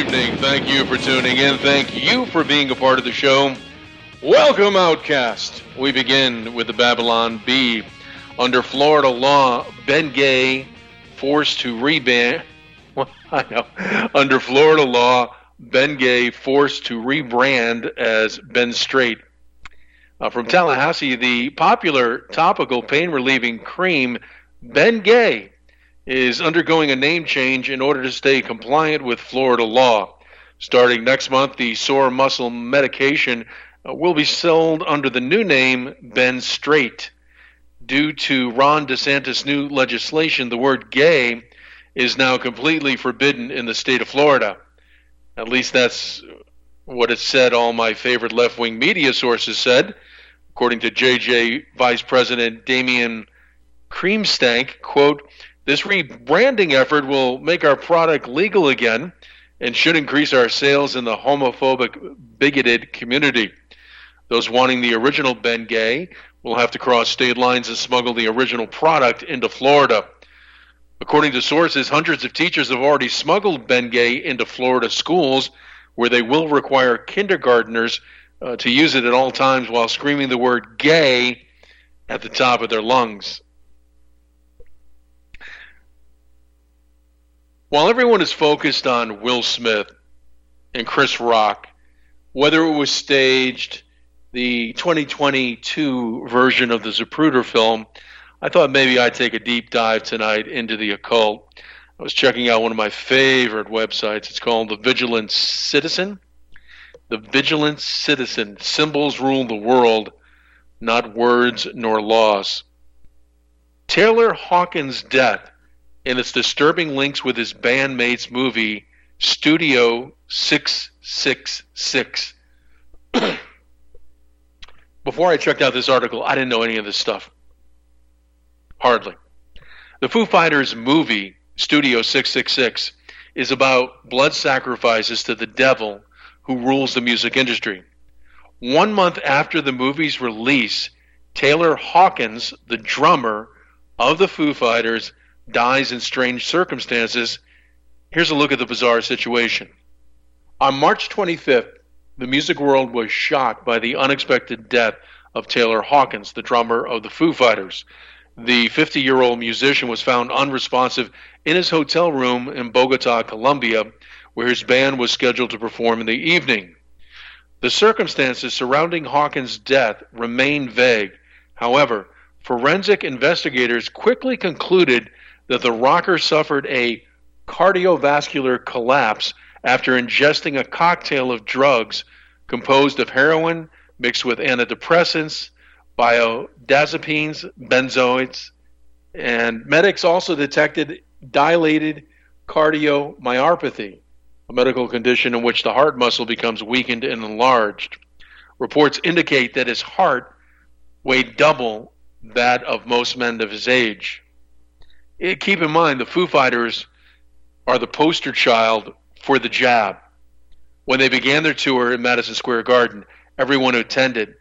evening. Thank you for tuning in. Thank you for being a part of the show. Welcome, Outcast. We begin with the Babylon Bee. Under Florida law, Ben Gay forced to rebrand. Under Florida law, Ben Gay forced to rebrand as Ben Straight. From Tallahassee, the popular topical pain-relieving cream Ben Gay is undergoing a name change in order to stay compliant with Florida law. Starting next month, the sore muscle medication will be sold under the new name Ben Straight. Due to Ron DeSantis' new legislation, the word gay is now completely forbidden in the state of Florida. At least that's what it said, all my favorite left-wing media sources said. According to JJ Vice President Damian Creamstank, quote, "This rebranding effort will make our product legal again and should increase our sales in the homophobic, bigoted community. Those wanting the original Ben Gay will have to cross state lines and smuggle the original product into Florida." According to sources, hundreds of teachers have already smuggled Ben Gay into Florida schools, where they will require kindergartners to use it at all times while screaming the word gay at the top of their lungs. While everyone is focused on Will Smith and Chris Rock, whether it was staged, the 2022 version of the Zapruder film, I thought maybe I'd take a deep dive tonight into the occult. I was checking out one of my favorite websites. It's called The Vigilant Citizen. The Vigilant Citizen. Symbols rule the world, not words nor laws. Taylor Hawkins' death and its disturbing links with his bandmates' movie Studio 666. Before I checked out this article, I didn't know any of this stuff. Hardly. The Foo Fighters movie, Studio 666, is about blood sacrifices to the devil who rules the music industry. 1 month after the movie's release, Taylor Hawkins, the drummer of the Foo Fighters, dies in strange circumstances. Here's a look at the bizarre situation. On March 25th, the music world was shocked by the unexpected death of Taylor Hawkins, the drummer of the Foo Fighters. The 50-year-old musician was found unresponsive in his hotel room in Bogota, Colombia, where his band was scheduled to perform in the evening. The circumstances surrounding Hawkins' death remain vague. However, forensic investigators quickly concluded that the rocker suffered a cardiovascular collapse after ingesting a cocktail of drugs composed of heroin mixed with antidepressants, benzodiazepines, benzoids, and medics also detected dilated cardiomyopathy, a medical condition in which the heart muscle becomes weakened and enlarged. Reports indicate that his heart weighed double that of most men of his age. Keep in mind, the Foo Fighters are the poster child for the jab. When they began their tour in Madison Square Garden, everyone who attended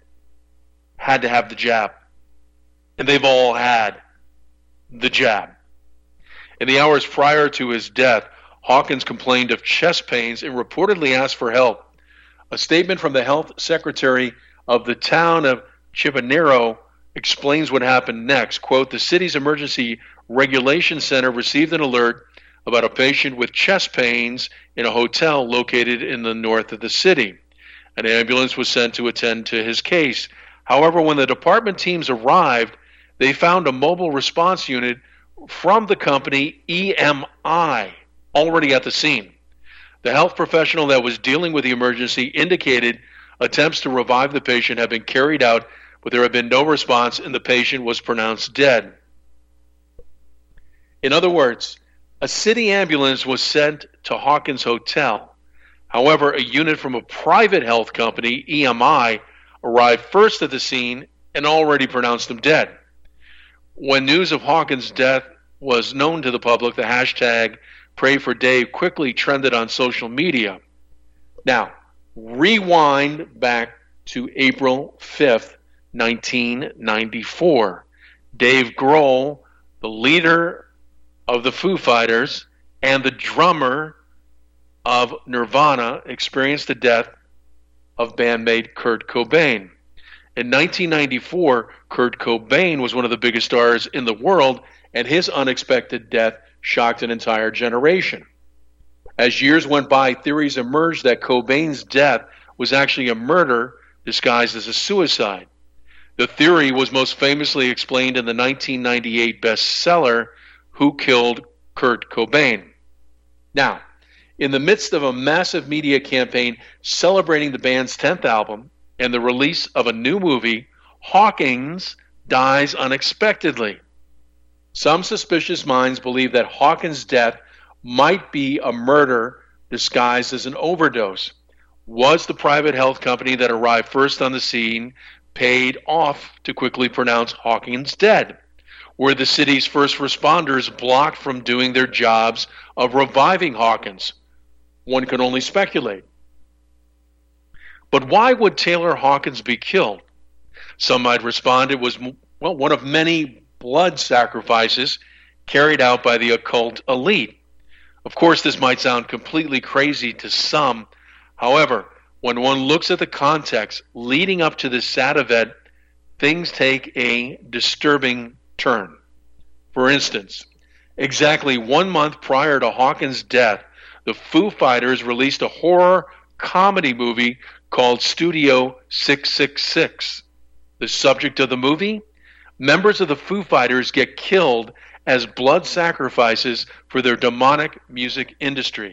had to have the jab. And they've all had the jab. In the hours prior to his death, Hawkins complained of chest pains and reportedly asked for help. A statement from the health secretary of the town of Chipinero explains what happened next. Quote, "The city's emergency regulation center received an alert about a patient with chest pains in a hotel located in the north of the city. An ambulance was sent to attend to his case. However, when the department teams arrived, they found a mobile response unit from the company EMI already at the scene. The health professional that was dealing with the emergency indicated attempts to revive the patient had been carried out, but there had been no response and the patient was pronounced dead." In other words, a city ambulance was sent to Hawkins' hotel. However, a unit from a private health company, EMI, arrived first at the scene and already pronounced him dead. When news of Hawkins' death was known to the public, the hashtag #PrayForDave quickly trended on social media. Now, rewind back to April 5th, 1994. Dave Grohl, the leader of the Foo Fighters and the drummer of Nirvana experienced the death of bandmate Kurt Cobain. In 1994, Kurt Cobain was one of the biggest stars in the world, and his unexpected death shocked an entire generation. As years went by, theories emerged that Cobain's death was actually a murder disguised as a suicide. The theory was most famously explained in the 1998 bestseller, Who Killed Kurt Cobain? Now, in the midst of a massive media campaign celebrating the band's 10th album and the release of a new movie, Hawkins dies unexpectedly. Some suspicious minds believe that Hawkins' death might be a murder disguised as an overdose. Was the private health company that arrived first on the scene paid off to quickly pronounce Hawkins dead? Were the city's first responders blocked from doing their jobs of reviving Hawkins? One can only speculate. But why would Taylor Hawkins be killed? Some might respond it was, one of many blood sacrifices carried out by the occult elite. Of course, this might sound completely crazy to some. However, when one looks at the context leading up to this sad event, things take a disturbing turn. For instance, exactly 1 month prior to Hawkins' death, the Foo Fighters released a horror comedy movie called Studio 666. The subject of the movie? Members of the Foo Fighters get killed as blood sacrifices for their demonic music industry.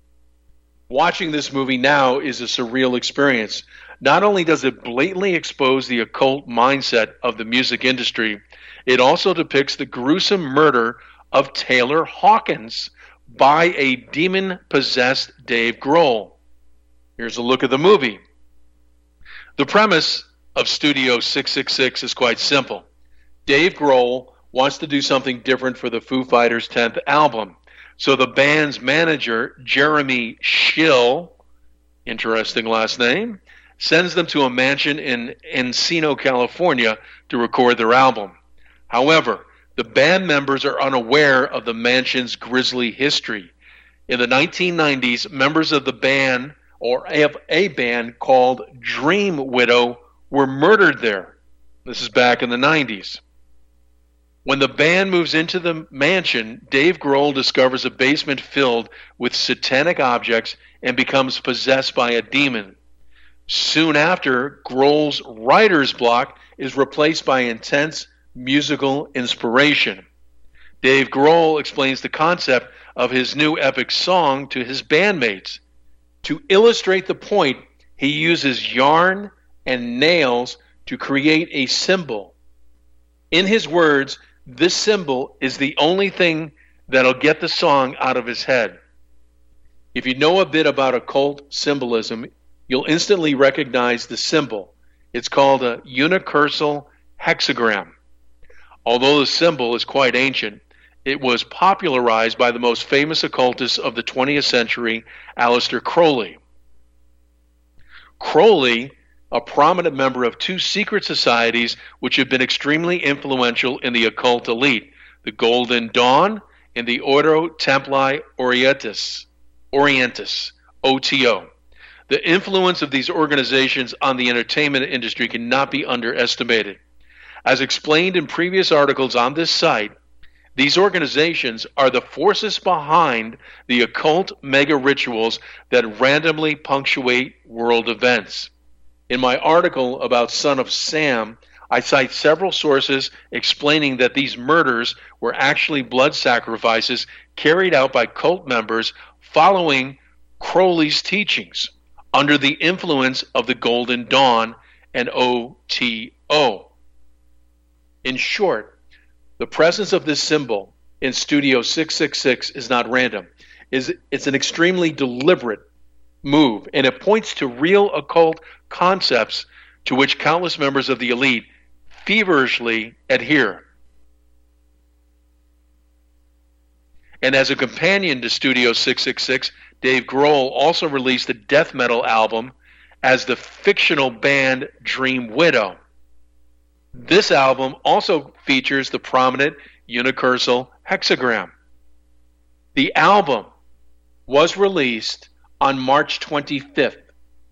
Watching this movie now is a surreal experience. Not only does it blatantly expose the occult mindset of the music industry, it also depicts the gruesome murder of Taylor Hawkins by a demon-possessed Dave Grohl. Here's a look at the movie. The premise of Studio 666 is quite simple. Dave Grohl wants to do something different for the Foo Fighters' 10th album. So the band's manager, Jeremy Schill, interesting last name, sends them to a mansion in Encino, California to record their album. However, the band members are unaware of the mansion's grisly history. In the 1990s, members of the band, or of a band called Dream Widow, were murdered there. This is back in the 90s. When the band moves into the mansion, Dave Grohl discovers a basement filled with satanic objects and becomes possessed by a demon. Soon after, Grohl's writer's block is replaced by intense musical inspiration. Dave Grohl explains the concept of his new epic song to his bandmates. To illustrate the point, he uses yarn and nails to create a symbol. In his words, this symbol is the only thing that'll get the song out of his head. If you know a bit about occult symbolism, you'll instantly recognize the symbol. It's called a unicursal hexagram. Although the symbol is quite ancient, it was popularized by the most famous occultist of the 20th century, Aleister Crowley. Crowley, a prominent member of two secret societies which have been extremely influential in the occult elite, the Golden Dawn and the Ordo Templi Orientis, OTO. The influence of these organizations on the entertainment industry cannot be underestimated. As explained in previous articles on this site, these organizations are the forces behind the occult mega rituals that randomly punctuate world events. In my article about Son of Sam, I cite several sources explaining that these murders were actually blood sacrifices carried out by cult members following Crowley's teachings under the influence of the Golden Dawn and OTO. In short, the presence of this symbol in Studio 666 is not random. It's an extremely deliberate move, and it points to real occult concepts to which countless members of the elite feverishly adhere. And as a companion to Studio 666, Dave Grohl also released a death metal album as the fictional band Dream Widow. This album also features the prominent unicursal hexagram. The album was released on March 25th,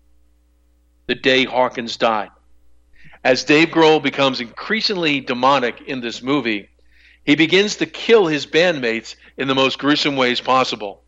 the day Hawkins died. As Dave Grohl becomes increasingly demonic in this movie, he begins to kill his bandmates in the most gruesome ways possible.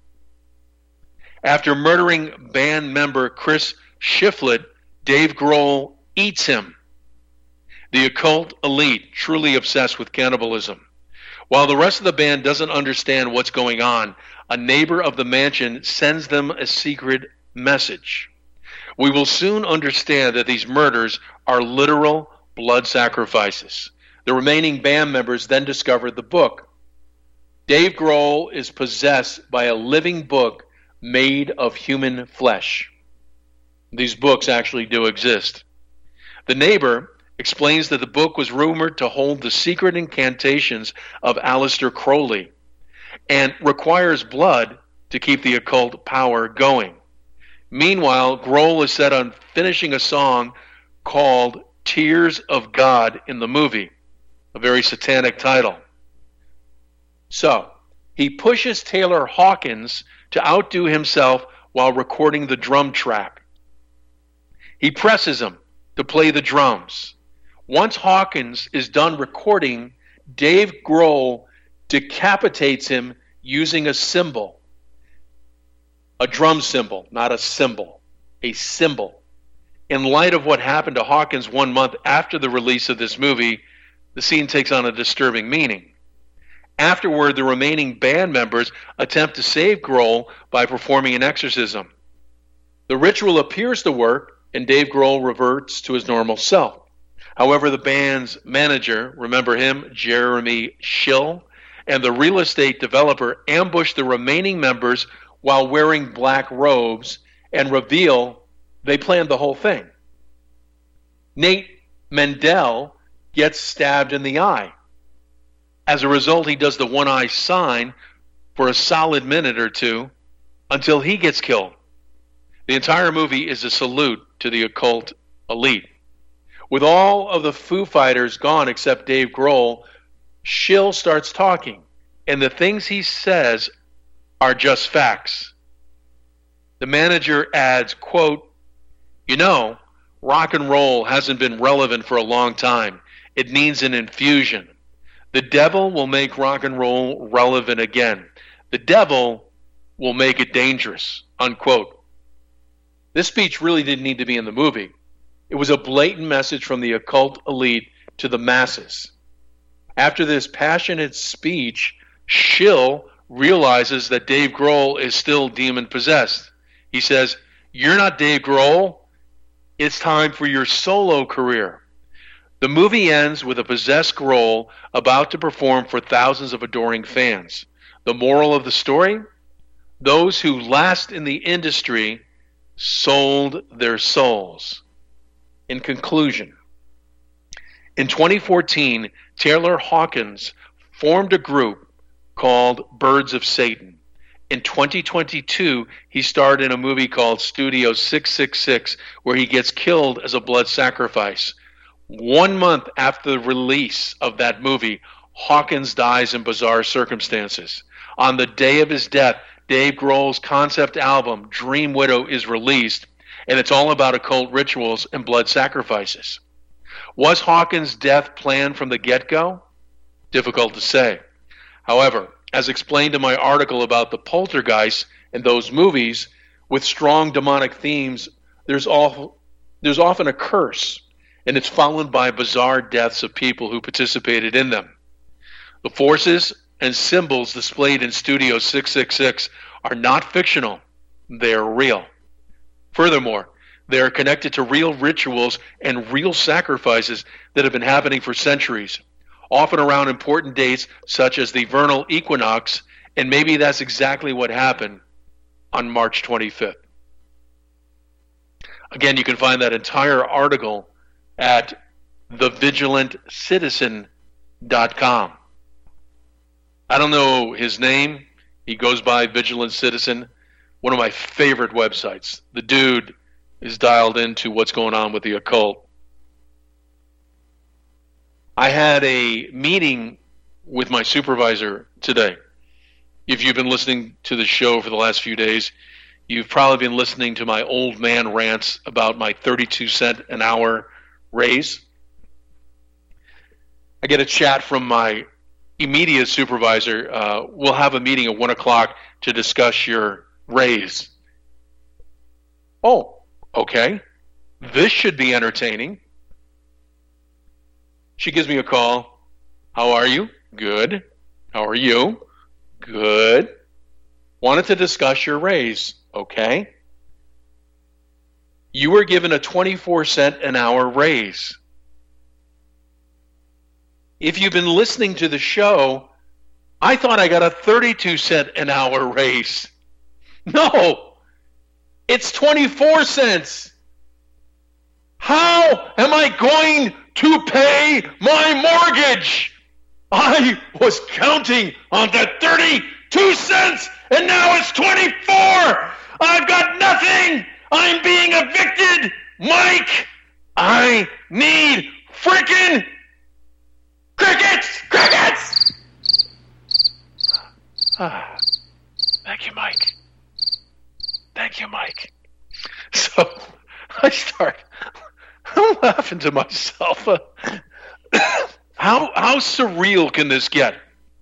After murdering band member Chris Shiflett, Dave Grohl eats him. The occult elite, truly obsessed with cannibalism. While the rest of the band doesn't understand what's going on, a neighbor of the mansion sends them a secret message. We will soon understand that these murders are literal blood sacrifices. The remaining band members then discover the book. Dave Grohl is possessed by a living book made of human flesh. These books actually do exist. The neighbor explains that the book was rumored to hold the secret incantations of Aleister Crowley and requires blood to keep the occult power going. Meanwhile, Grohl is set on finishing a song called Tears of God in the movie, a very satanic title. So, he pushes Taylor Hawkins to outdo himself while recording the drum track. He presses him to play the drums. Once Hawkins is done recording, Dave Grohl decapitates him using a cymbal. A drum cymbal, not a cymbal. A cymbal. In light of what happened to Hawkins 1 month after the release of this movie, the scene takes on a disturbing meaning. Afterward, the remaining band members attempt to save Grohl by performing an exorcism. The ritual appears to work, and Dave Grohl reverts to his normal self. However, the band's manager, remember him, Jeremy Schill, and the real estate developer ambush the remaining members while wearing black robes and reveal they planned the whole thing. Nate Mendel gets stabbed in the eye. As a result, he does the one-eye sign for a solid minute or two until he gets killed. The entire movie is a salute to the occult elite. With all of the Foo Fighters gone except Dave Grohl, Schill starts talking, and the things he says are just facts. The manager adds, quote, "You know, rock and roll hasn't been relevant for a long time. It needs an infusion. The devil will make rock and roll relevant again. The devil will make it dangerous," unquote. This speech really didn't need to be in the movie. It was a blatant message from the occult elite to the masses. After this passionate speech, Schill realizes that Dave Grohl is still demon-possessed. He says, "You're not Dave Grohl. It's time for your solo career." The movie ends with a possessed Grohl about to perform for thousands of adoring fans. The moral of the story? Those who last in the industry sold their souls. In conclusion, in 2014, Taylor Hawkins formed a group called Birds of Satan. In 2022, he starred in a movie called Studio 666, where he gets killed as a blood sacrifice. 1 month after the release of that movie, Hawkins dies in bizarre circumstances. On the day of his death, Dave Grohl's concept album, Dream Widow, is released, and it's all about occult rituals and blood sacrifices. Was Hawkins' death planned from the get-go? Difficult to say. However, as explained in my article about the poltergeists and those movies, with strong demonic themes, there's often a curse, and it's followed by bizarre deaths of people who participated in them. The forces and symbols displayed in Studio 666 are not fictional. They are real. Furthermore, they are connected to real rituals and real sacrifices that have been happening for centuries, often around important dates such as the vernal equinox, and maybe that's exactly what happened on March 25th. Again, you can find that entire article at thevigilanttcitizen.com. I don't know his name. He goes by Vigilant Citizen, one of my favorite websites. The dude is dialed into what's going on with the occult. I had a meeting with my supervisor today. If you've been listening to the show for the last few days, You've probably been listening to my old man rants about my 32-cent an hour raise. I get a chat from my immediate supervisor. We'll have a meeting at 1 o'clock to discuss your raise. Oh, okay. This should be entertaining. She gives me a call. How are you? Good. How are you? Good. Wanted to discuss your raise. Okay. You were given a 24-cent an hour raise. If you've been listening to the show, I thought I got a 32-cent an hour raise. No, it's 24 cents. How am I going to pay my mortgage? I was counting on the 32 cents, and now it's 24. I've got nothing. I'm being evicted. Mike, I need freaking crickets! Crickets! Thank you, Mike. Thank you, Mike. So I'm laughing to myself. How surreal can this get?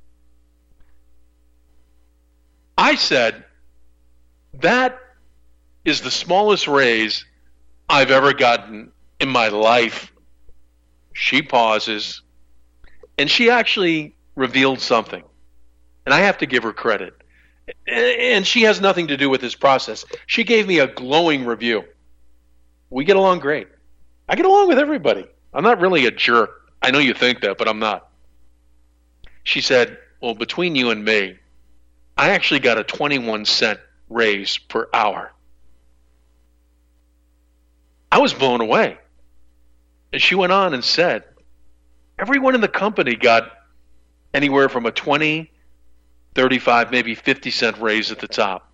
I said, that is the smallest raise I've ever gotten in my life. She pauses, and she actually revealed something. And I have to give her credit. And she has nothing to do with this process. She gave me a glowing review. We get along great. I get along with everybody. I'm not really a jerk. I know you think that, but I'm not. She said, well, between you and me, I actually got a 21-cent raise per hour. I was blown away. And she went on and said, everyone in the company got anywhere from a 20, 35, maybe 50-cent raise at the top.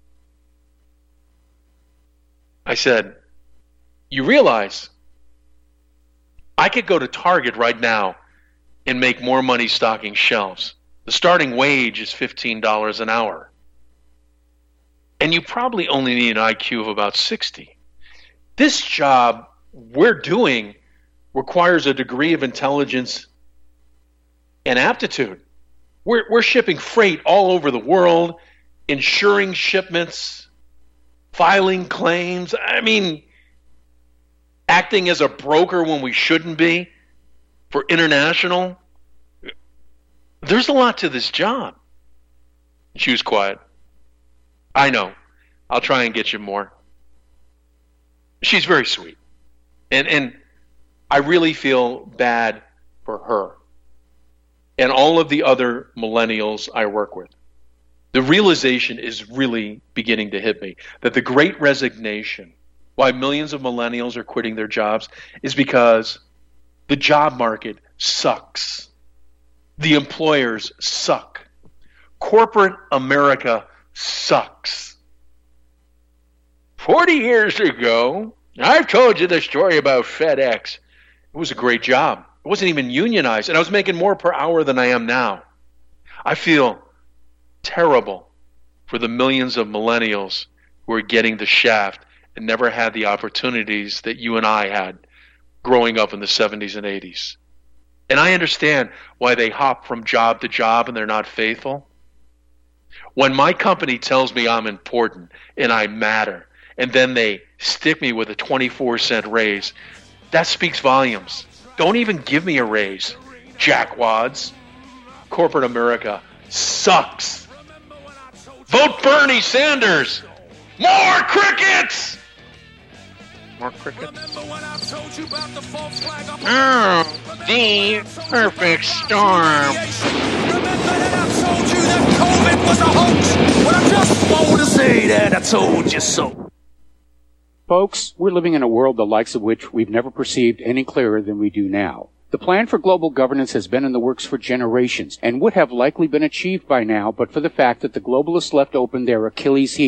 I said, you realize I could go to Target right now and make more money stocking shelves. The starting wage is $15 an hour. And you probably only need an IQ of about 60. This job we're doing requires a degree of intelligence and aptitude. We're shipping freight all over the world, insuring shipments, filing claims. I mean, acting as a broker when we shouldn't be for international. There's a lot to this job. She was quiet. I know. I'll try and get you more. She's very sweet. And I really feel bad for her and all of the other millennials I work with. The realization is really beginning to hit me that the Great Resignation, why millions of millennials are quitting their jobs, is because the job market sucks. The employers suck. Corporate America sucks. 40 years ago, I've told you the story about FedEx. It was a great job. It wasn't even unionized, and I was making more per hour than I am now. I feel terrible for the millions of millennials who are getting the shaft and never had the opportunities that you and I had growing up in the 70s and 80s. And I understand why they hop from job to job and they're not faithful. When my company tells me I'm important and I matter, and then they stick me with a 24-cent raise, that speaks volumes. Don't even give me a raise, jackwads. Corporate America sucks. Vote Bernie Sanders. More crickets! More crickets? Oh, the perfect storm. Remember that I told you that COVID was a hoax? Well, I just want to say that I told you so. Folks, we're living in a world the likes of which we've never perceived any clearer than we do now. The plan for global governance has been in the works for generations and would have likely been achieved by now but for the fact that the globalists left open their Achilles heel.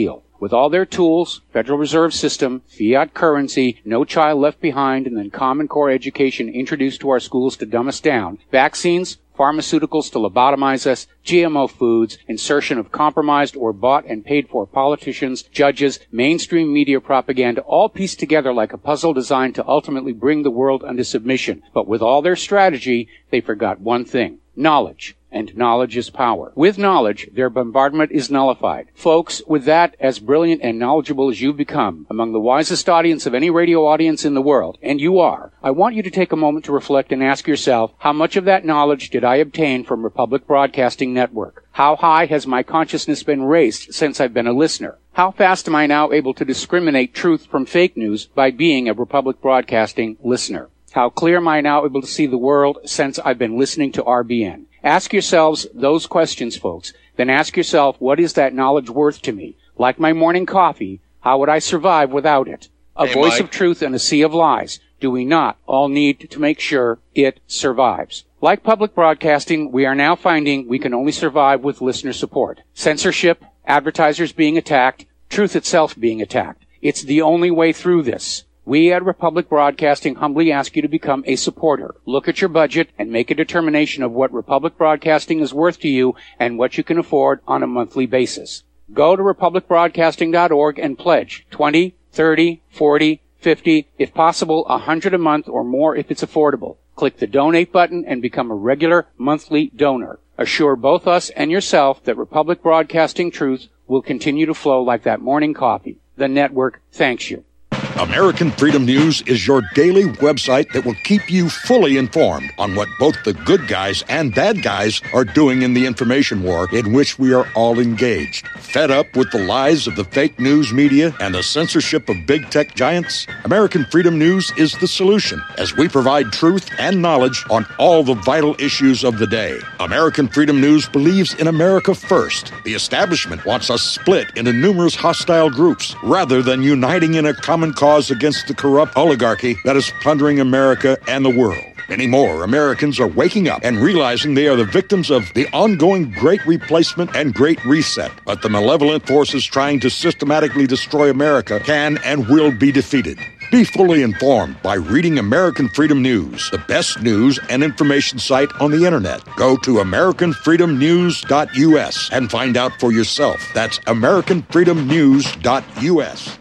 With all their tools, Federal Reserve System, fiat currency, no child left behind, and then Common Core education introduced to our schools to dumb us down, vaccines, pharmaceuticals to lobotomize us, GMO foods, insertion of compromised or bought and paid for politicians, judges, mainstream media propaganda, all pieced together like a puzzle designed to ultimately bring the world under submission. But with all their strategy, they forgot one thing: knowledge. And knowledge is power. With knowledge, their bombardment is nullified. Folks, with that, as brilliant and knowledgeable as you've become, among the wisest audience of any radio audience in the world, and you are, I want you to take a moment to reflect and ask yourself, how much of that knowledge did I obtain from Republic Broadcasting Network? How high has my consciousness been raised since I've been a listener? How fast am I now able to discriminate truth from fake news by being a Republic Broadcasting listener? How clear am I now able to see the world since I've been listening to RBN? Ask yourselves those questions, folks. Then ask yourself, what is that knowledge worth to me? Like my morning coffee, how would I survive without it? A voice of truth in a sea of lies. Do we not all need to make sure it survives? Like public broadcasting, we are now finding we can only survive with listener support. Censorship, advertisers being attacked, truth itself being attacked. It's the only way through this. We at Republic Broadcasting humbly ask you to become a supporter. Look at your budget and make a determination of what Republic Broadcasting is worth to you and what you can afford on a monthly basis. Go to republicbroadcasting.org and pledge $20, $30, $40, $50, if possible, $100 a month or more if it's affordable. Click the donate button and become a regular monthly donor. Assure both us and yourself that Republic Broadcasting truth will continue to flow like that morning coffee. The network thanks you. American Freedom News is your daily website that will keep you fully informed on what both the good guys and bad guys are doing in the information war in which we are all engaged. Fed up with the lies of the fake news media and the censorship of big tech giants? American Freedom News is the solution, as we provide truth and knowledge on all the vital issues of the day. American Freedom News believes in America first. The establishment wants us split into numerous hostile groups rather than uniting in a common cause against the corrupt oligarchy that is plundering America and the world. Many more Americans are waking up and realizing they are the victims of the ongoing Great Replacement and Great Reset. But the malevolent forces trying to systematically destroy America can and will be defeated. Be fully informed by reading American Freedom News, the best news and information site on the internet. Go to AmericanFreedomNews.us and find out for yourself. That's AmericanFreedomNews.us.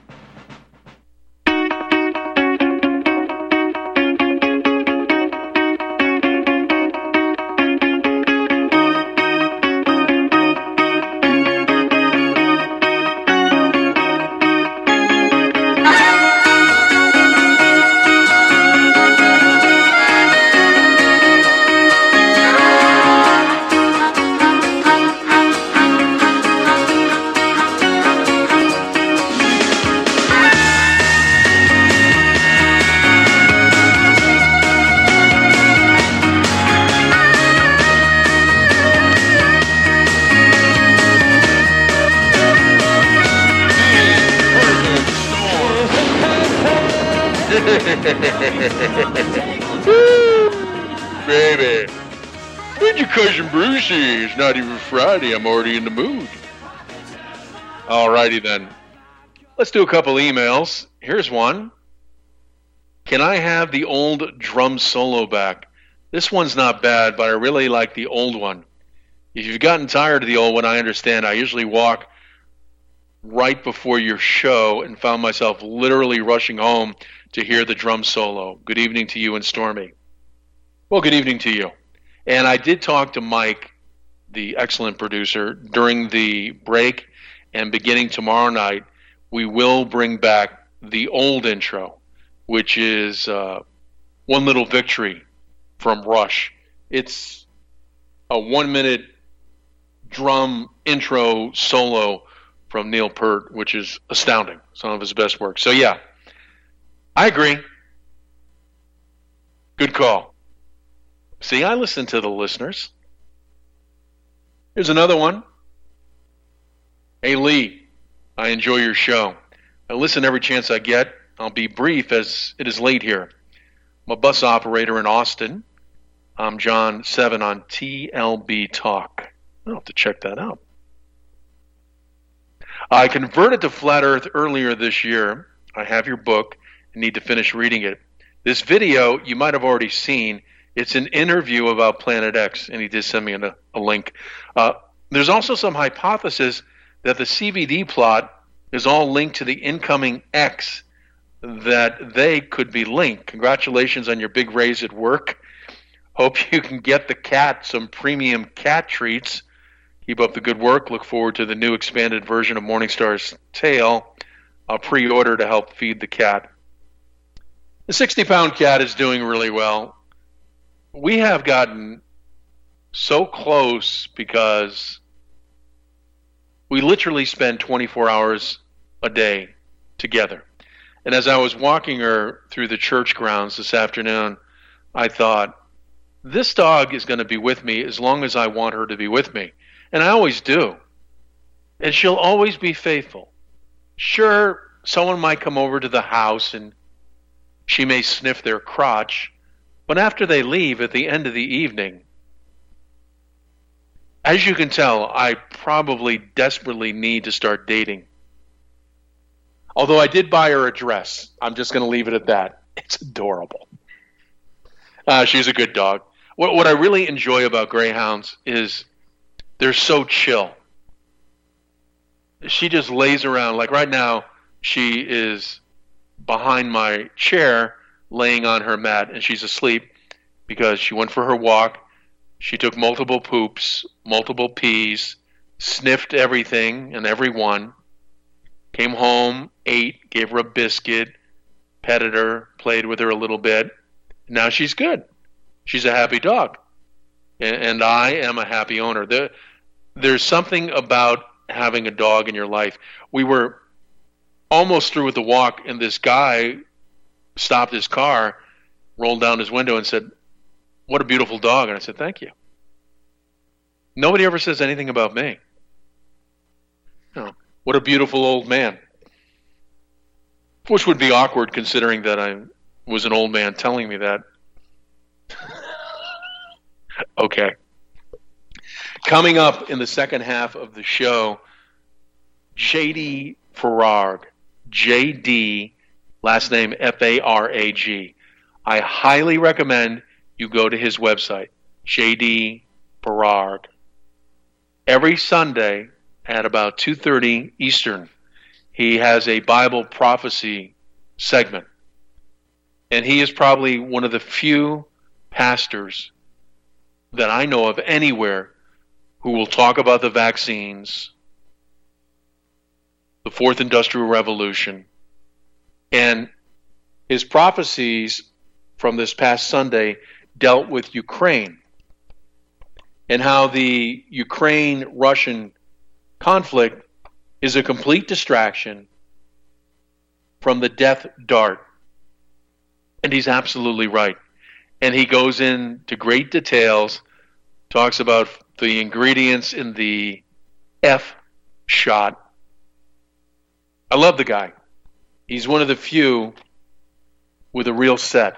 Baby, where'd your cousin Brucey? It's not even Friday. I'm already in the mood. Alrighty then. Let's do a couple emails. Here's one. Can I have the old drum solo back? This one's not bad, but I really like the old one. If you've gotten tired of the old one, I understand. I usually walk right before your show and found myself literally rushing home to hear the drum solo. Good evening to you and Stormy. Well, good evening to you. And I did talk to Mike, the excellent producer, during the break, and beginning tomorrow night, we will bring back the old intro, which is One Little Victory from Rush. It's a 1-minute drum intro solo from Neil Peart, which is astounding. Some of his best work. So, yeah, I agree. Good call. See, I listen to the listeners. Here's another one. Hey, Lee, I enjoy your show. I listen every chance I get. I'll be brief as it is late here. I'm a bus operator in Austin. I'm John 7 on TLB Talk. I'll have to check that out. I converted to Flat Earth earlier this year. I have your book and need to finish reading it. This video you might have already seen. It's an interview about Planet X, and he did send me a link. There's also some hypothesis that the CVD plot is all linked to the incoming X, that they could be linked. Congratulations on your big raise at work. Hope you can get the cat some premium cat treats. Keep up the good work. Look forward to the new expanded version of Morningstar's Tale. I'll pre-order to help feed the cat. The 60-pound cat is doing really well. We have gotten so close because we literally spend 24 hours a day together. And as I was walking her through the church grounds this afternoon, I thought, this dog is going to be with me as long as I want her to be with me. And I always do. And she'll always be faithful. Sure, someone might come over to the house and she may sniff their crotch, but after they leave at the end of the evening, as you can tell, I probably desperately need to start dating. Although I did buy her a dress. I'm just going to leave it at that. It's adorable. She's a good dog. What I really enjoy about greyhounds is they're so chill. She just lays around. Like right now, she is behind my chair laying on her mat, and she's asleep because she went for her walk. She took multiple poops, multiple pees, sniffed everything and everyone, came home, ate, gave her a biscuit, petted her, played with her a little bit. Now she's good. She's a happy dog. And I am a happy owner. There's something about having a dog in your life. We were almost through with the walk, and this guy stopped his car, rolled down his window, and said, "What a beautiful dog." And I said, "Thank you." Nobody ever says anything about me. No. What a beautiful old man. Which would be awkward considering that I was an old man telling me that. Okay. Coming up in the second half of the show, J.D. Farag. J.D., last name F-A-R-A-G. I highly recommend you go to his website, J.D. Farag. Every Sunday at about 2:30 Eastern, he has a Bible prophecy segment. And he is probably one of the few pastors that I know of anywhere who will talk about the vaccines, the Fourth Industrial Revolution, and his prophecies from this past Sunday dealt with Ukraine and how the Ukraine-Russian conflict is a complete distraction from the death dart. And he's absolutely right. And he goes into great details, talks about the ingredients in the F shot. I love the guy. He's one of the few with a real set.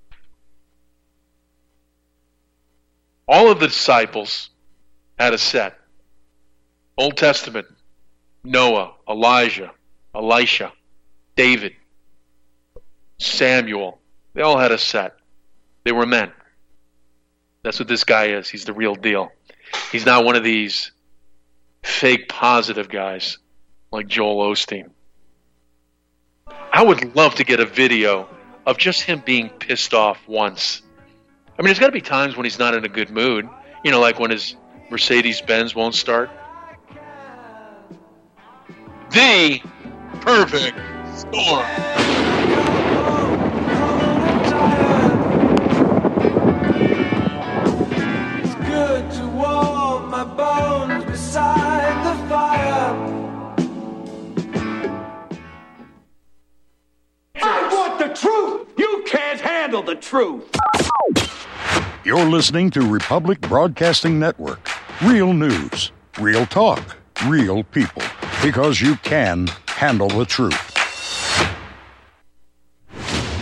All of the disciples had a set. Old Testament, Noah, Elijah, Elisha, David, Samuel. They all had a set. They were men. That's what this guy is. He's the real deal. He's not one of these fake positive guys like Joel Osteen. I would love to get a video of just him being pissed off once. I mean, there's got to be times when he's not in a good mood. You know, like when his Mercedes-Benz won't start. The perfect storm. It's good to warm my bones beside the fire. I want the truth. You can't handle the truth. You're listening to Republic Broadcasting Network. Real news, real talk, real people. Because you can handle the truth.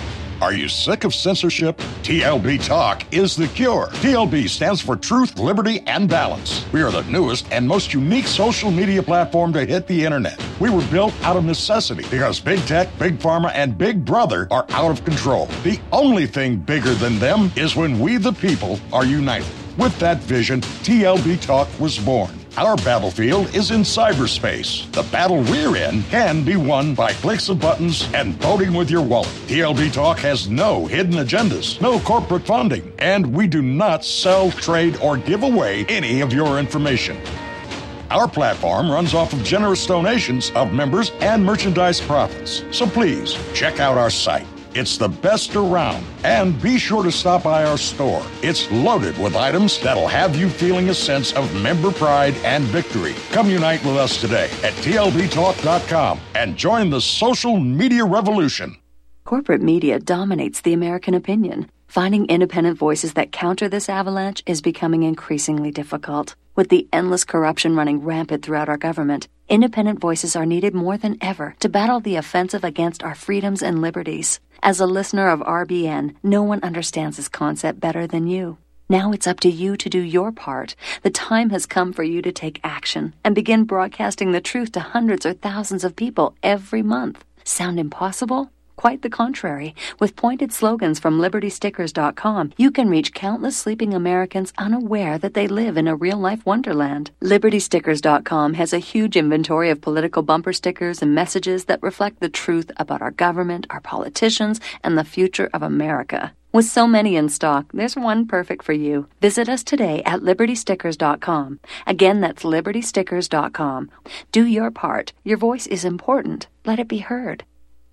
Are you sick of censorship? TLB Talk is the cure. TLB stands for Truth, Liberty, and Balance. We are the newest and most unique social media platform to hit the internet. We were built out of necessity because Big Tech, Big Pharma, and Big Brother are out of control. The only thing bigger than them is when we, the people, are united. With that vision, TLB Talk was born. Our battlefield is in cyberspace. The battle we're in can be won by clicks of buttons and voting with your wallet. TLB Talk has no hidden agendas, no corporate funding, and we do not sell, trade, or give away any of your information. Our platform runs off of generous donations of members and merchandise profits. So please, check out our site. It's the best around. And be sure to stop by our store. It's loaded with items that'll have you feeling a sense of member pride and victory. Come unite with us today at tlbtalk.com and join the social media revolution. Corporate media dominates the American opinion. Finding independent voices that counter this avalanche is becoming increasingly difficult. With the endless corruption running rampant throughout our government, independent voices are needed more than ever to battle the offensive against our freedoms and liberties. As a listener of RBN, no one understands this concept better than you. Now it's up to you to do your part. The time has come for you to take action and begin broadcasting the truth to hundreds or thousands of people every month. Sound impossible? Quite the contrary. With pointed slogans from LibertyStickers.com, you can reach countless sleeping Americans unaware that they live in a real-life wonderland. LibertyStickers.com has a huge inventory of political bumper stickers and messages that reflect the truth about our government, our politicians, and the future of America. With so many in stock, there's one perfect for you. Visit us today at LibertyStickers.com. Again, that's LibertyStickers.com. Do your part. Your voice is important. Let it be heard.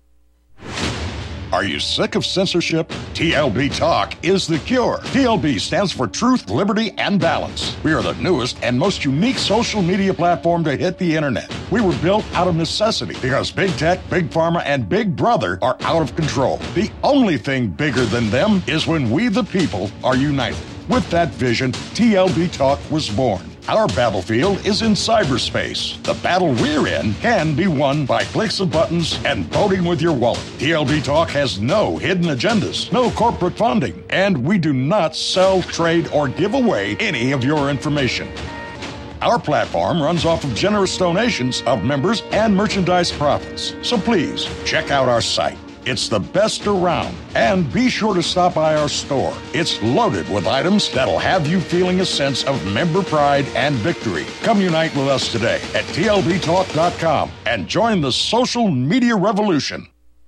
Are you sick of censorship? TLB Talk is the cure. TLB stands for Truth, Liberty, and Balance. We are the newest and most unique social media platform to hit the internet. We were built out of necessity because Big Tech, Big Pharma, and Big Brother are out of control. The only thing bigger than them is when we, the people, are united. With that vision, TLB Talk was born. Our battlefield is in cyberspace. The battle we're in can be won by clicks of buttons and voting with your wallet. TLB Talk has no hidden agendas, no corporate funding, and we do not sell, trade, or give away any of your information. Our platform runs off of generous donations of members and merchandise profits. So please, check out our site. It's the best around. And be sure to stop by our store. It's loaded with items that'll have you feeling a sense of member pride and victory. Come unite with us today at tlbtalk.com and join the social media revolution.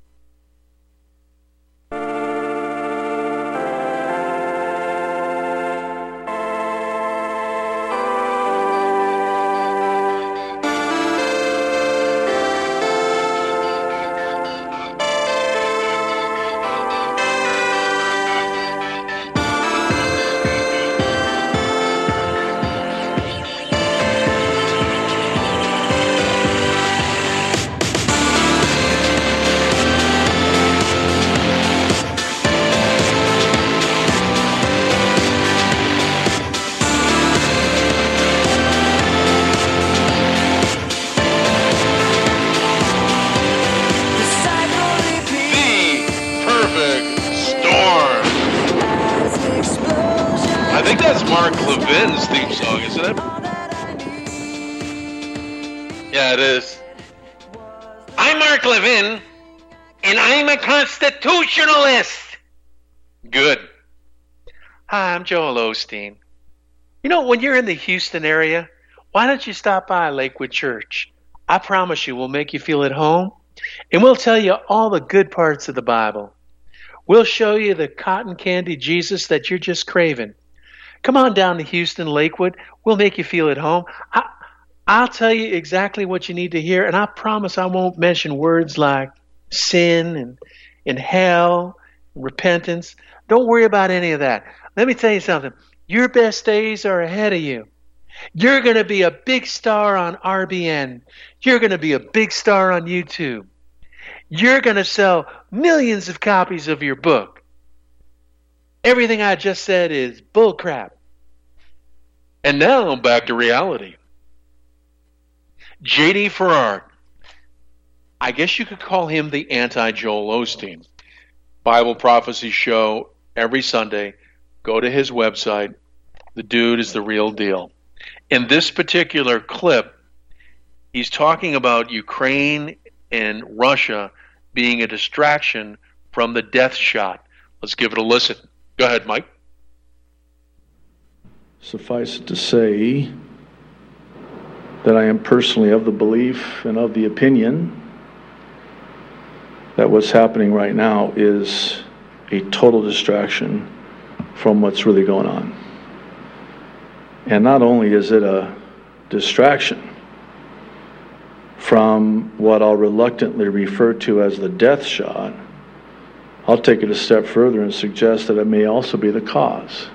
Yeah, it is. I'm Mark Levin, and I'm a constitutionalist. Good. Hi, I'm Joel Osteen. You know, when you're in the Houston area, why don't you stop by Lakewood Church? I promise you we'll make you feel at home, and we'll tell you all the good parts of the Bible. We'll show you the cotton candy Jesus that you're just craving. Come on down to Houston, Lakewood. We'll make you feel at home. I'll tell you exactly what you need to hear, and I promise I won't mention words like sin and hell, and repentance. Don't worry about any of that. Let me tell you something. Your best days are ahead of you. You're going to be a big star on RBN. You're going to be a big star on YouTube. You're going to sell millions of copies of your book. Everything I just said is bullcrap. And now back to reality. J.D. Farrar. I guess you could call him the anti-Joel Osteen. Bible Prophecy Show every Sunday. Go to his website. The dude is the real deal. In this particular clip, he's talking about Ukraine and Russia being a distraction from the death shot. Let's give it a listen. Go ahead, Mike. Suffice it to say that I am personally of the belief and of the opinion that what's happening right now is a total distraction from what's really going on. And not only is it a distraction from what I'll reluctantly refer to as the death shot, I'll take it a step further and suggest that it may also be the cause.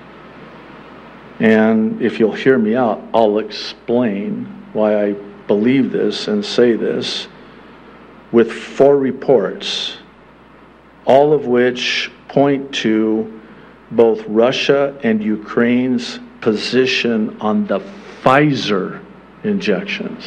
And if you'll hear me out, I'll explain why I believe this and say this with 4 reports, all of which point to both Russia and Ukraine's position on the Pfizer injections.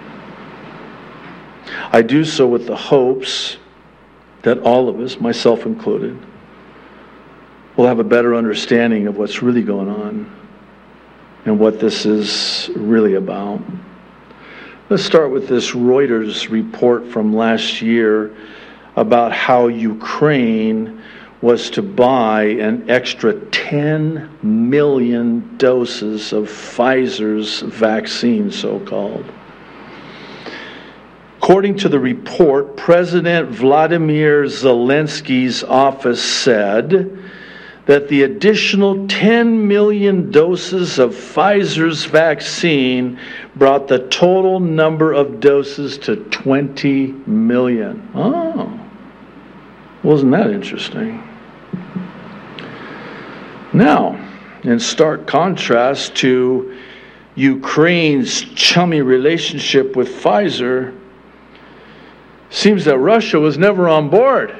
I do so with the hopes that all of us, myself included, will have a better understanding of what's really going on and what this is really about. Let's start with this Reuters report from last year about how Ukraine was to buy an extra 10 million doses of Pfizer's vaccine, so-called. According to the report, President Vladimir Zelensky's office said that the additional 10 million doses of Pfizer's vaccine brought the total number of doses to 20 million. Oh, wasn't that interesting? Now, in stark contrast to Ukraine's chummy relationship with Pfizer, seems that Russia was never on board.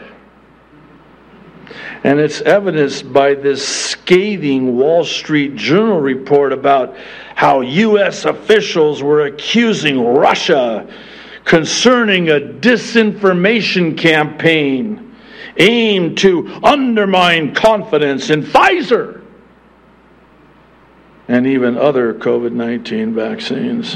And it's evidenced by this scathing Wall Street Journal report about how U.S. officials were accusing Russia concerning a disinformation campaign aimed to undermine confidence in Pfizer and even other COVID-19 vaccines.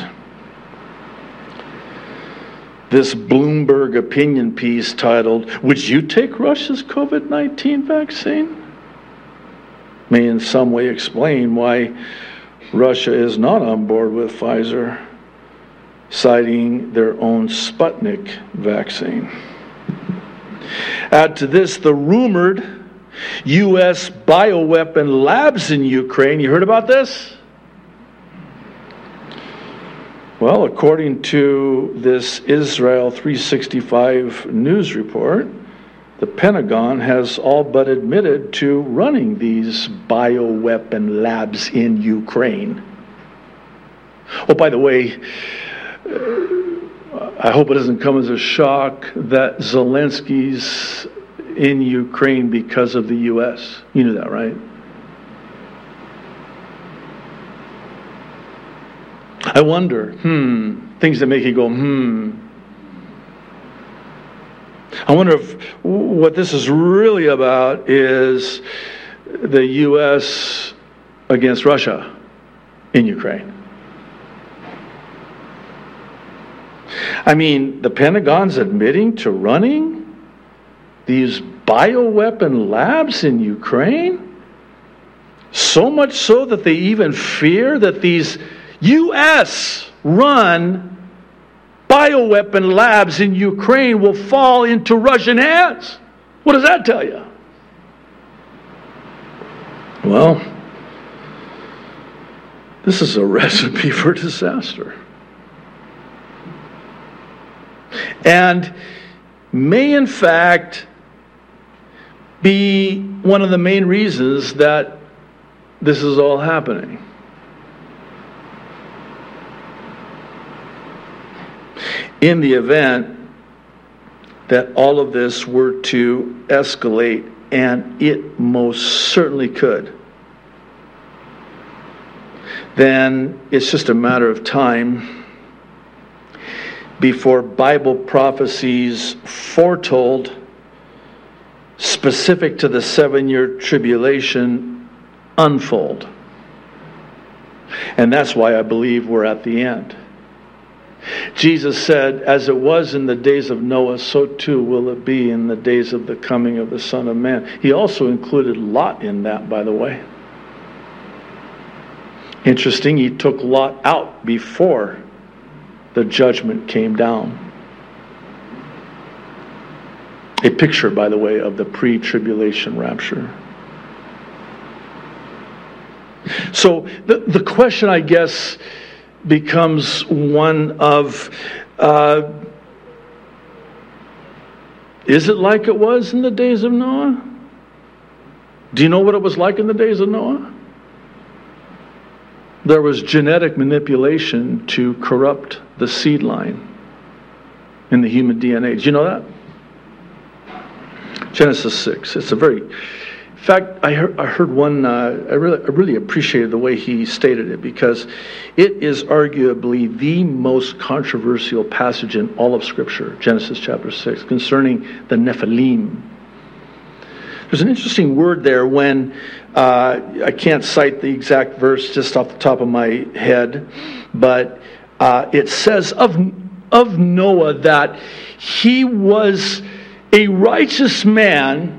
This Bloomberg opinion piece titled, "Would you take Russia's COVID-19 vaccine?" may in some way explain why Russia is not on board with Pfizer, citing their own Sputnik vaccine. Add to this the rumored U.S. bioweapon labs in Ukraine. You heard about this? Well, according to this Israel 365 news report, the Pentagon has all but admitted to running these bioweapon labs in Ukraine. Oh, by the way, I hope it doesn't come as a shock that Zelensky's in Ukraine because of the U.S. You knew that, right? I wonder, things that make you go, I wonder if what this is really about is the U.S. against Russia in Ukraine. I mean, the Pentagon's admitting to running these bioweapon labs in Ukraine? So much so that they even fear that these U.S.-run bioweapon labs in Ukraine will fall into Russian hands. What does that tell you? Well, this is a recipe for disaster. And may in fact be one of the main reasons that this is all happening. In the event that all of this were to escalate, and it most certainly could, then it's just a matter of time before Bible prophecies foretold specific to the 7-year tribulation unfold. And that's why I believe we're at the end. Jesus said, as it was in the days of Noah, so too will it be in the days of the coming of the Son of Man. He also included Lot in that, by the way. Interesting, he took Lot out before the judgment came down. A picture, by the way, of the pre-tribulation rapture. So the question, I guess, becomes one of, is it like it was in the days of Noah? Do you know what it was like in the days of Noah? There was genetic manipulation to corrupt the seed line in the human DNA. Did you know that? Genesis 6. It's a very... In fact, I heard one, I really appreciated the way he stated it, because it is arguably the most controversial passage in all of Scripture, Genesis chapter 6, concerning the Nephilim. There's an interesting word there when, I can't cite the exact verse just off the top of my head, but it says of Noah that he was a righteous man,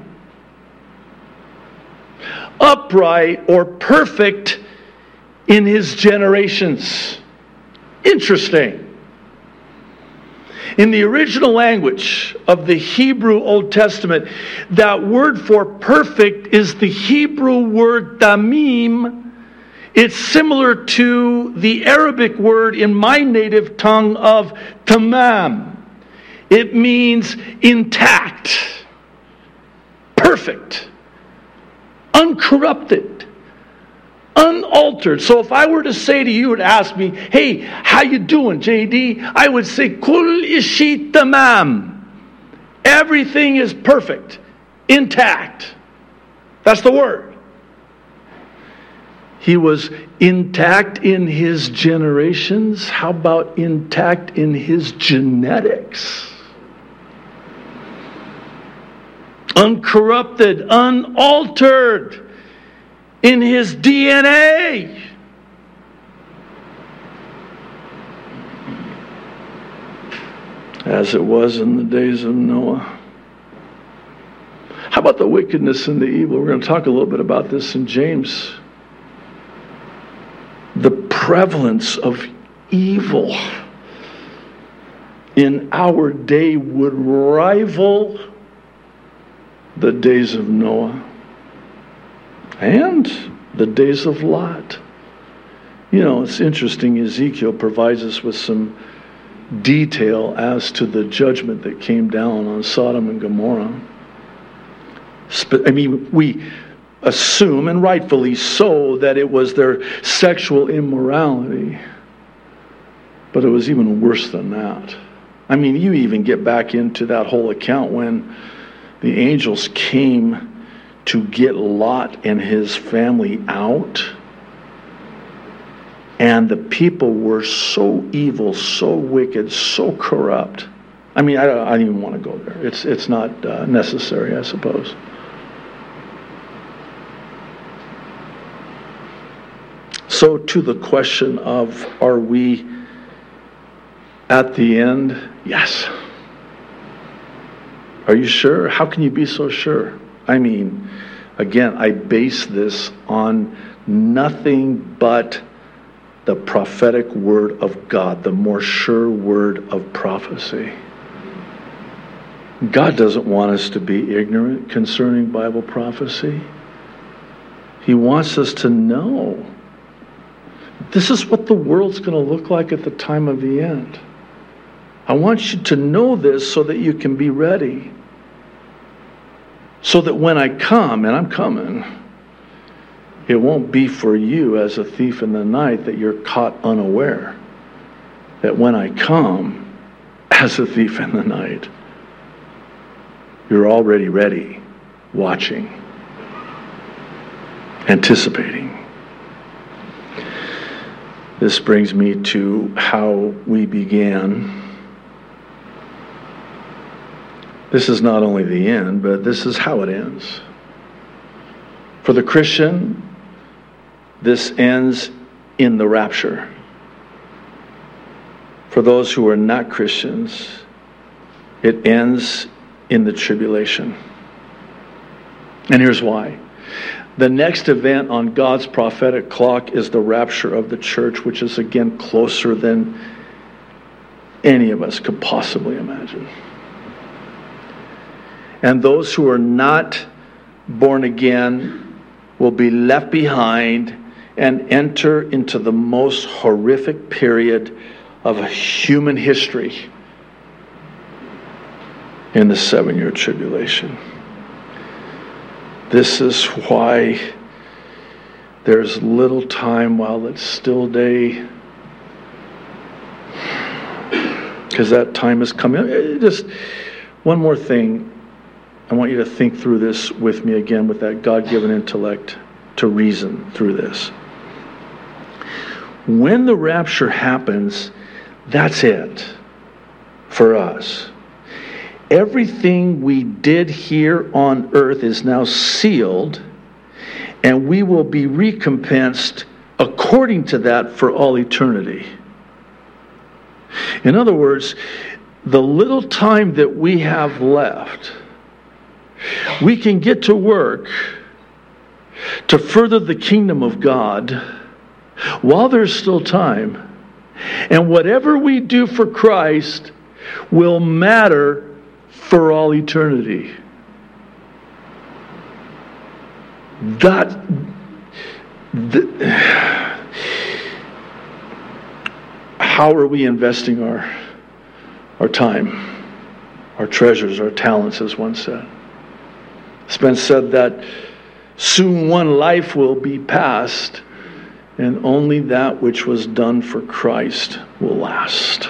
upright or perfect in his generations. Interesting. In the original language of the Hebrew Old Testament, that word for perfect is the Hebrew word tamim. It's similar to the Arabic word in my native tongue of tamam. It means intact, perfect, uncorrupted, unaltered. So if I were to say to you and ask me, hey, how you doing, JD? I would say, kul ishi tamam. Everything is perfect, intact. That's the word. He was intact in his generations. How about intact in his genetics? Uncorrupted, unaltered in his DNA. As it was in the days of Noah. How about the wickedness and the evil? We're going to talk a little bit about this in James. The prevalence of evil in our day would rival the days of Noah and the days of Lot. You know, it's interesting, Ezekiel provides us with some detail as to the judgment that came down on Sodom and Gomorrah. I mean, we assume, and rightfully so, that it was their sexual immorality. But it was even worse than that. I mean, you even get back into that whole account when the angels came to get Lot and his family out. And the people were so evil, so wicked, so corrupt. I mean, I don't even want to go there. It's not necessary, I suppose. So to the question of, are we at the end? Yes. Are you sure? How can you be so sure? I mean, again, I base this on nothing but the prophetic word of God, the more sure word of prophecy. God doesn't want us to be ignorant concerning Bible prophecy. He wants us to know. This is what the world's going to look like at the time of the end. I want you to know this so that you can be ready. So that when I come, and I'm coming, it won't be for you as a thief in the night that you're caught unaware. That when I come as a thief in the night, you're already ready, watching, anticipating. This brings me to how we began. This is not only the end, but this is how it ends. For the Christian, this ends in the rapture. For those who are not Christians, it ends in the tribulation. And here's why. The next event on God's prophetic clock is the rapture of the church, which is again closer than any of us could possibly imagine. And those who are not born again will be left behind and enter into the most horrific period of human history in the 7-year tribulation. This is why there's little time while it's still day, because that time is coming. Just one more thing. I want you to think through this with me again with that God-given intellect to reason through this. When the rapture happens, that's it for us. Everything we did here on earth is now sealed, and we will be recompensed according to that for all eternity. In other words, the little time that we have left, we can get to work to further the kingdom of God while there's still time. And whatever we do for Christ will matter for all eternity. How are we investing our time, our treasures, our talents, as one said? Spence said that soon one life will be passed, and only that which was done for Christ will last.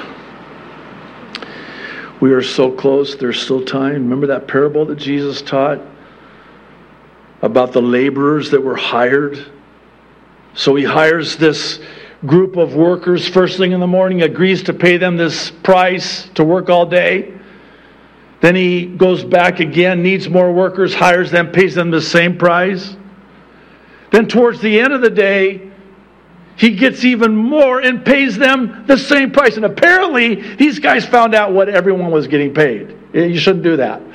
We are so close, there's still time. Remember that parable that Jesus taught about the laborers that were hired? So he hires this group of workers first thing in the morning, agrees to pay them this price to work all day. Then he goes back again, needs more workers, hires them, pays them the same price. Then towards the end of the day, he gets even more and pays them the same price. And apparently, these guys found out what everyone was getting paid. You shouldn't do that.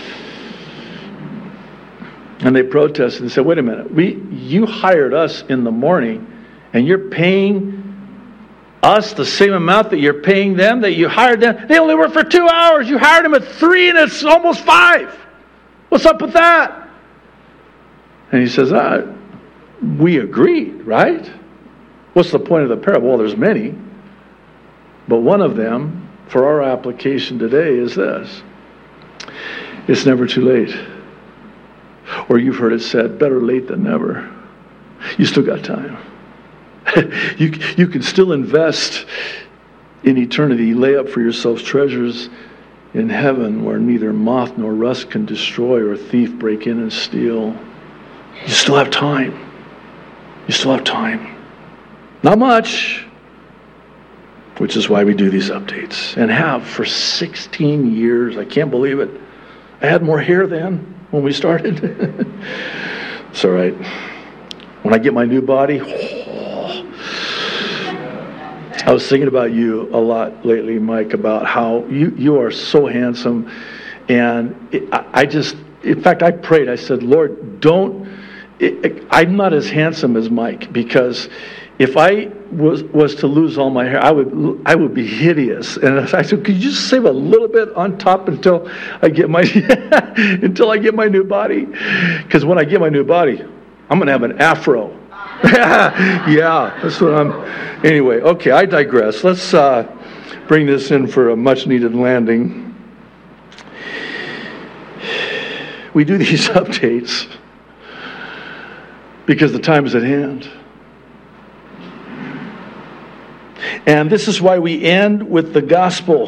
And they protested and said, wait a minute, you hired us in the morning, and you're paying us the same amount that you're paying them, that you hired them. They only worked for 2 hours. You hired them at 3, and it's almost 5. What's up with that? And he says, we agreed, right? What's the point of the parable? Well, there's many. But one of them, for our application today, is this. It's never too late. Or you've heard it said, better late than never. You still got time. You can still invest in eternity. Lay up for yourselves treasures in heaven where neither moth nor rust can destroy or thief break in and steal. You still have time. You still have time. Not much, which is why we do these updates and have for 16 years. I can't believe it. I had more hair then when we started. It's all right. When I get my new body, I was thinking about you a lot lately, Mike, about how you are so handsome. And in fact, I prayed. I said, Lord, I'm not as handsome as Mike, because if I was to lose all my hair, I would be hideous. And I said, could you just save a little bit on top until I get my new body? Because when I get my new body, I'm going to have an afro. Yeah, that's what Anyway, okay, I digress. Let's bring this in for a much-needed landing. We do these updates because the time is at hand. And this is why we end with the gospel,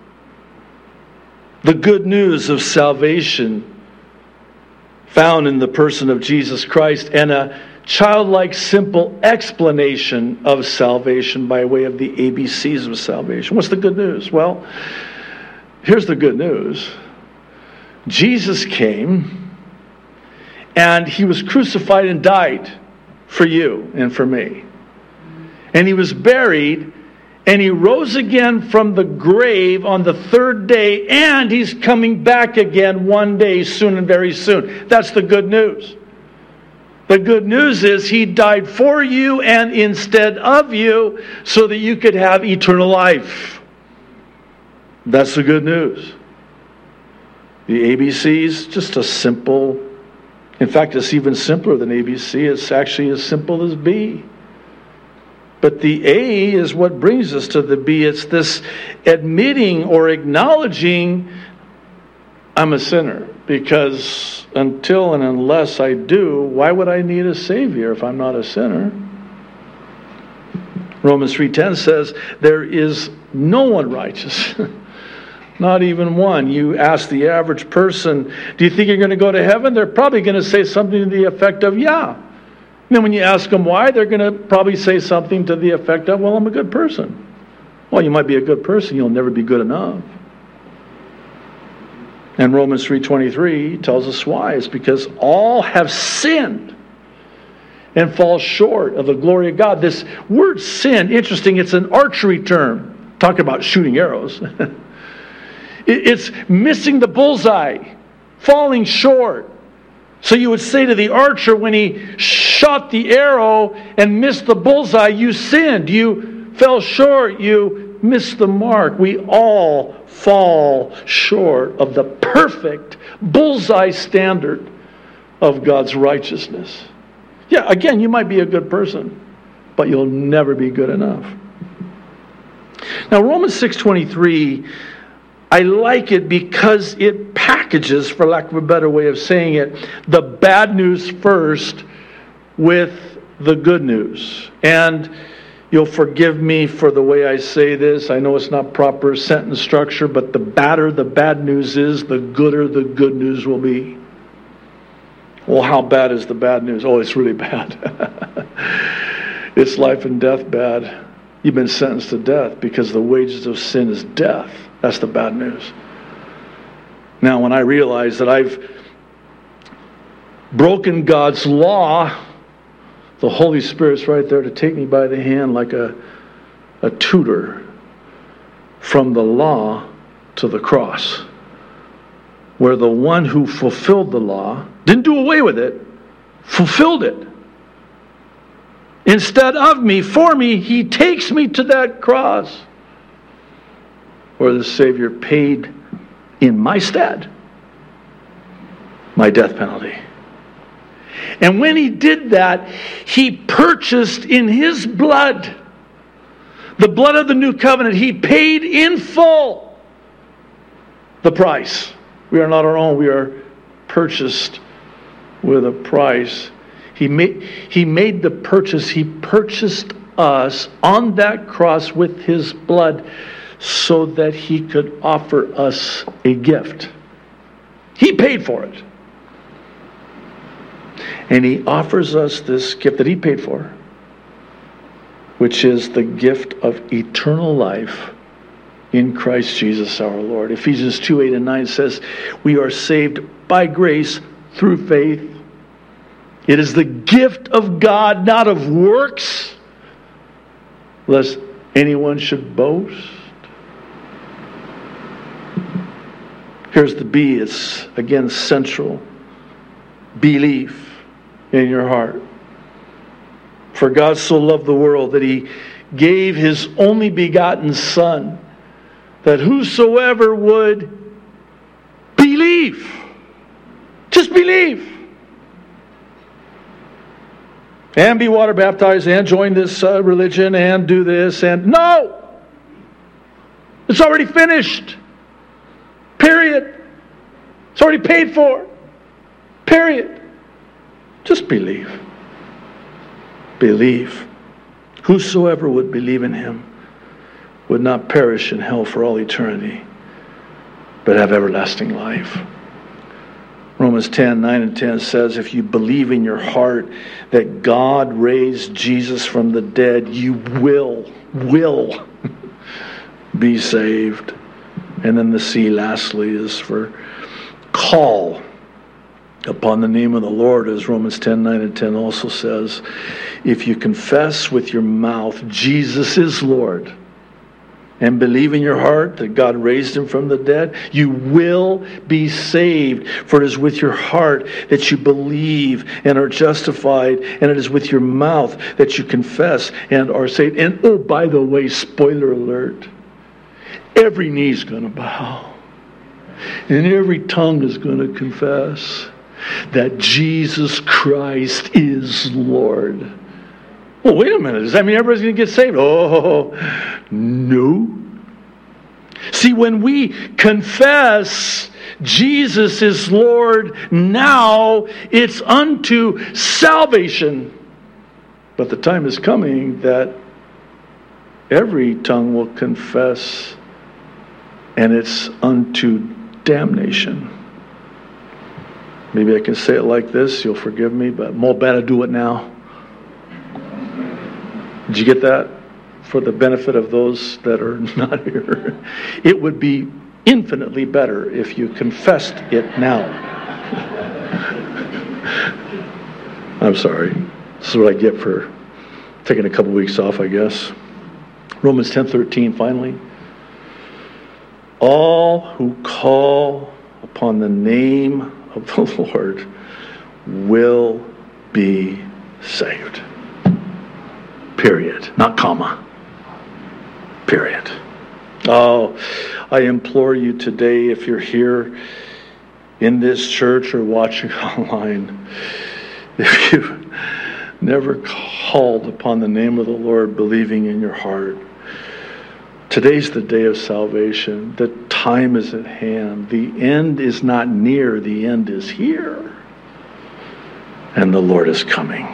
the good news of salvation found in the person of Jesus Christ, and a childlike, simple explanation of salvation by way of the ABCs of salvation. What's the good news? Well, here's the good news. Jesus came and he was crucified and died for you and for me. And he was buried and he rose again from the grave on the third day, and he's coming back again one day soon and very soon. That's the good news. The good news is he died for you and instead of you so that you could have eternal life. That's the good news. The ABC is just a simple, in fact, it's even simpler than ABC. It's actually as simple as B. But the A is what brings us to the B. It's this admitting or acknowledging I'm a sinner. Because until and unless I do, why would I need a Savior if I'm not a sinner? Romans 3:10 says, there is no one righteous. Not even one. You ask the average person, do you think you're going to go to heaven? They're probably going to say something to the effect of, yeah. And then when you ask them why, they're going to probably say something to the effect of, well, I'm a good person. Well, you might be a good person, you'll never be good enough. And Romans 3:23 tells us why. It's because all have sinned and fall short of the glory of God. This word sin, interesting, it's an archery term. Talk about shooting arrows. It's missing the bullseye, falling short. So you would say to the archer when he shot the arrow and missed the bullseye, you sinned, you fell short, you missed the mark. We all fall short of the perfect bullseye standard of God's righteousness. Yeah, again, you might be a good person, but you'll never be good enough. Now, Romans 6:23, I like it because it packages, for lack of a better way of saying it, the bad news first with the good news. And you'll forgive me for the way I say this. I know it's not proper sentence structure, but the badder the bad news is, the gooder the good news will be. Well, how bad is the bad news? Oh, it's really bad. It's life and death bad. You've been sentenced to death because the wages of sin is death. That's the bad news. Now, when I realize that I've broken God's law, the Holy Spirit's right there to take me by the hand like a tutor from the law to the cross, where the one who fulfilled the law, didn't do away with it, fulfilled it. Instead of me, for me, he takes me to that cross where the Savior paid in my stead my death penalty. And when he did that, he purchased in his blood, the blood of the new covenant, he paid in full the price. We are not our own. We are purchased with a price. He made the purchase. He purchased us on that cross with his blood so that he could offer us a gift. He paid for it. And he offers us this gift that he paid for, which is the gift of eternal life in Christ Jesus our Lord. Ephesians 2:8-9 says, we are saved by grace through faith. It is the gift of God, not of works, lest anyone should boast. Here's the B. It's, again, central. Belief in your heart. For God so loved the world that he gave his only begotten Son, that whosoever would believe, just believe, and be water baptized and join this religion and do this and no! It's already finished. Period. It's already paid for. Period. Just believe. Believe. Whosoever would believe in him would not perish in hell for all eternity, but have everlasting life. Romans 10:9-10 says, if you believe in your heart that God raised Jesus from the dead, you will be saved. And then the C lastly is for call upon the name of the Lord, as Romans 10:9 and 10 also says, if you confess with your mouth Jesus is Lord and believe in your heart that God raised him from the dead, you will be saved. For it is with your heart that you believe and are justified, and it is with your mouth that you confess and are saved. And oh, by the way, spoiler alert, every knee's going to bow and every tongue is going to confess that Jesus Christ is Lord. Well, wait a minute. Does that mean everybody's going to get saved? Oh, no. See, when we confess Jesus is Lord, now it's unto salvation. But the time is coming that every tongue will confess, and it's unto damnation. Maybe I can say it like this. You'll forgive me, but more better do it now. Did you get that? For the benefit of those that are not here. It would be infinitely better if you confessed it now. I'm sorry. This is what I get for taking a couple weeks off, I guess. Romans 10:13, finally. All who call upon the name of the Lord will be saved. Period. Not comma. Period. Oh, I implore you today, if you're here in this church or watching online, if you've never called upon the name of the Lord, believing in your heart, today's the day of salvation. The time is at hand. The end is not near. The end is here. And the Lord is coming.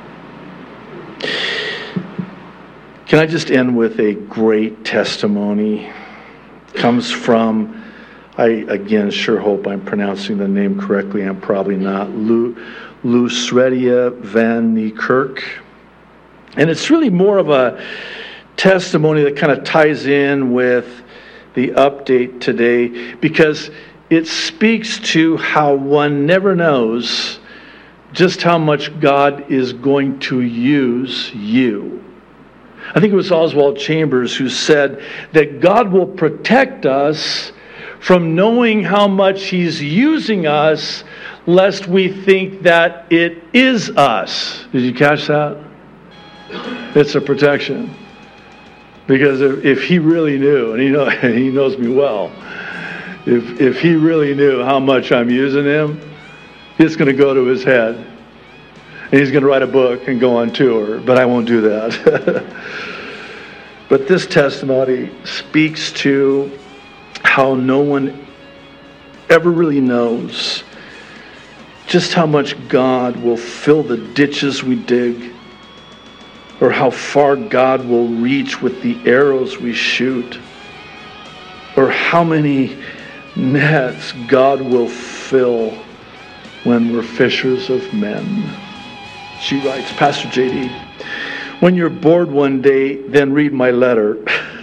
Can I just end with a great testimony? Comes from, I again sure hope I'm pronouncing the name correctly. I'm probably not. Lucretia Van Niekerk. And it's really more of a testimony that kind of ties in with the update today, because it speaks to how one never knows just how much God is going to use you. I think it was Oswald Chambers who said that God will protect us from knowing how much He's using us, lest we think that it is us. Did you catch that? It's a protection. Because if He really knew, and He knows me well, if He really knew how much I'm using Him, it's going to go to His head. And He's going to write a book and go on tour, but I won't do that. But this testimony speaks to how no one ever really knows just how much God will fill the ditches we dig, or how far God will reach with the arrows we shoot, or how many nets God will fill when we're fishers of men. She writes, Pastor J.D., when you're bored one day, then read my letter.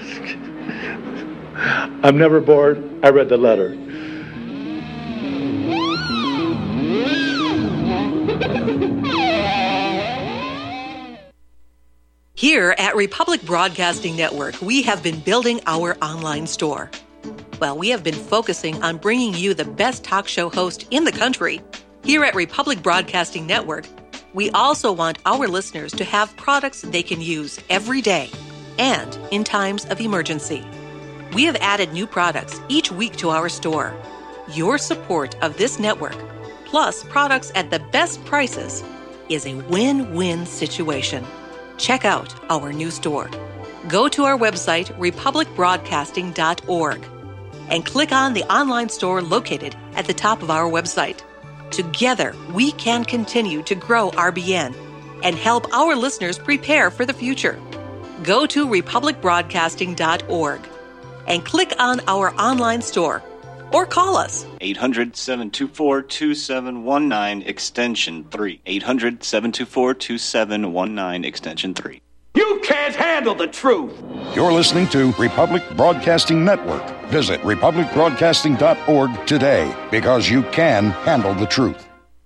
I'm never bored. I read the letter. Here at Republic Broadcasting Network, we have been building our online store. Well, we have been focusing on bringing you the best talk show host in the country. Here at Republic Broadcasting Network, we also want our listeners to have products they can use every day and in times of emergency. We have added new products each week to our store. Your support of this network, plus products at the best prices, is a win-win situation. Check out our new store. Go to our website, republicbroadcasting.org, and click on the online store located at the top of our website. Together, we can continue to grow RBN and help our listeners prepare for the future. Go to republicbroadcasting.org and click on our online store or call us. 800-724-2719, extension 3. 800-724-2719, extension 3. You can't handle the truth. You're listening to Republic Broadcasting Network. Visit republicbroadcasting.org today, because you can handle the truth.